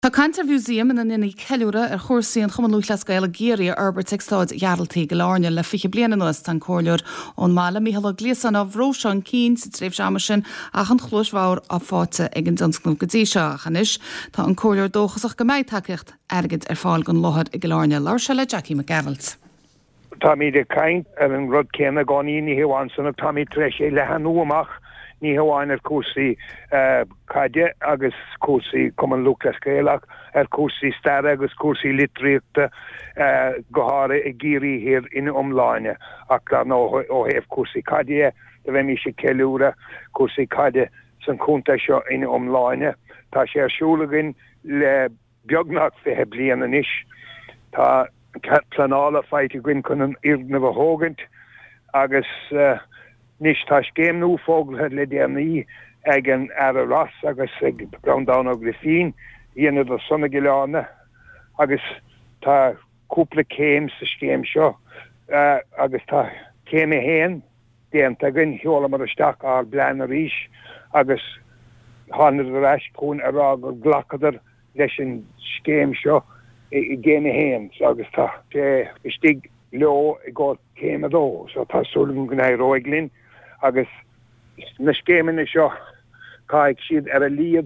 Tá Cantermuseum in inna ceúra ar chósaí an chumanlúchlas gaile géirí Albert Extáid Jaraltaí go láne le fiche bliana nuas tan cóirleor ón mála míhall gléasan á bhróseán cín sa tréimh seamasin ach an chlóismhar á fáte ag an dunscnúm go dtí seo chanis tá an cóirleor dóchasach go méid takeíocht airgid ar fáil gon láthad i go láne leir se le Jackie McGarrett. Tá mí de caint ar an rud céanna gáí ní heháin sanna tá mí treis é le hanú amach ní heháin ar cúsaí caide agus cúsaí cum an lúchlas gaelach ar cúsaí stair agus cúsaí litríochta go háire i géirí hir in umláine ach nó ó héamh cúsaí caide de bheith mí sé ceiliúra cúsaí caide san cúnta seo in umláine tá sé arsúlagin le beagnach fithe bliana anois tá planála feite gin chun an irdna bh hógant agus nis tá scéimnú fóglathe le déanaí ag an ar a ras agus ag groundán a grifín dhéanamh a sonna gileána agus tá cúpla céim sa scéim seo agus tá céim a héan déanta gin heola mar isteach ar blean a ríis agus hánar a reis cún ará gur glacadar leis an scéim seo i ggéim a héan agus tá sé istig leo i gá céim a dó so tá súlum go na roiglín agus na scéimena seo caig siad ar a líad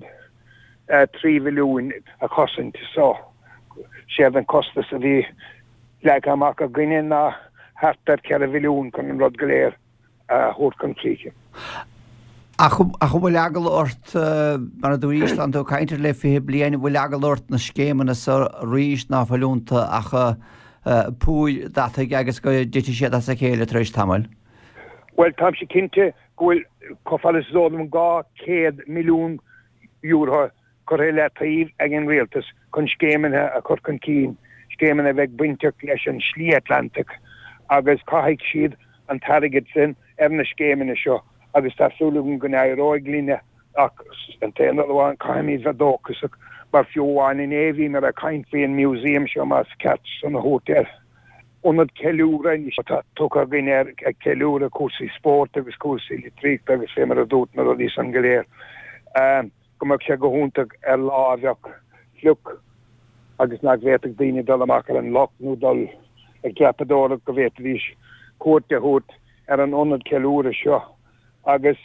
3 milliún a cosint so séad an costa sa bhí le amach a gine ná hartar 4 milliún chun an rud go léir thuair chun tríe. A chu bhfuil agal ort mar a dúríist an tú caiintear le fi bliana bhfuil agal ort na scéimena sa ríist ná fallúnta a púil data agus go dtí siad a sa chéile treéis tamil. Well, tam sé cinnte gohfuil cofalas zónum 200 milliún euro chu le taobh ag an rialtas chun scéimena a chur chun cín scéimena bheith buinteach leis an slí Atlantic agus caiigh siad an tarigid sin ar na scéimena seo agus tásúlagum go na roiglíne ach an téanamháin caiimí a dócasach mar fiúháin in éhí mar a caiint féin museum seo más cat san na hótel. Onad ceiliúra tá tucha gin ar ag ceiliúra cúsaí sport agus cúsaí litríocht agus fé mar a dút mar a dí san goléir. Gomach sé go húntaach ar lábheach fliuc agus nach bhéiteach daoine dul amach ar an loch nó dul ag ceapadóra go bhéit rís cuairte hút ar an onad ceiliúra seo agus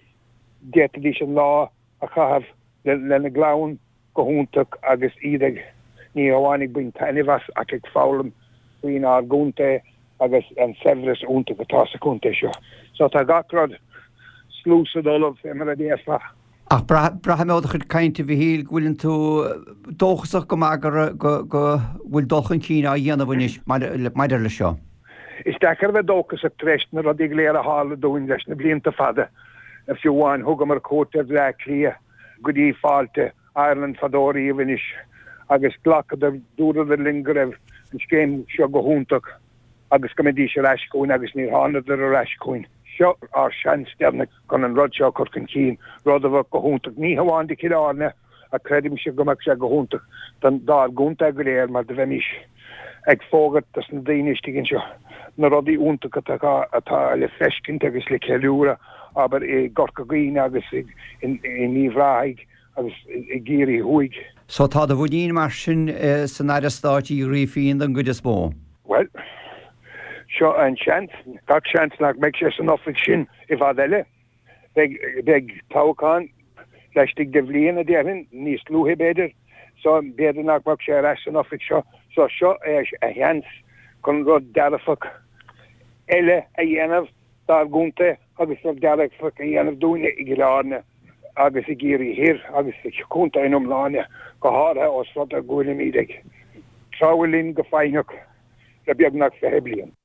déta dís an lá a chahabh le na glán go húntaach agus iad ní amháinnig buin tainehas ach ag fálam Queen ar gúnta agus an severas únta go tá sa cúnta seo. So tá gacrad slúsa dólamh mar a déasla. Ach bratha méid chud cainte bhí híl bhfuiln tú dóchasach go mágar go bhfuil dulchan cína a dhéanamhanis maidir le seo. Is dechar bheith dóchasach treist na rud ag léir a hála dúin leis na blianta fada a fiúháin thugam mar cóta le clia go dtí fáilte Ireland fadóí a bhanis agus glacad a dúra a lingaribh an scéim seo go húntaach agus go dtí sé reiscúin agus níor hána ar a reiscúin. Seo ar sean stearna chun an rud seo chur chun cín rud a bh go húntaach ní hamháin de ciáne a credim se gomach se go húntaach den dá gúnta go léir mar de bhemis ag fógad tas na daoineistigin seo na rodí úntaach atá le feiscint agus le ceiliúra aber i gorca gaoine agus i níomhráig agus i géirí thuig. So tá a bhúdín mar sin san air stáití riíon an goide smó? Well, seo an seans, gach seans nach meid sé san offic sin I bhd eile. Beg tácháin leistig de bblion a déann níos lúthe beidir, so beidir nach meid sé reis an offic seo, so seo a cheans chun rud dearafach eile a dhéanamh dar gúnta agus rud dearafach a dhéanamh dúine I gláne. Agus I géirí hir agus I cúnta in umláine go hátha os rud a gúna mídeag. Tráhfuilín go fáineach le beagnach fithe bliain.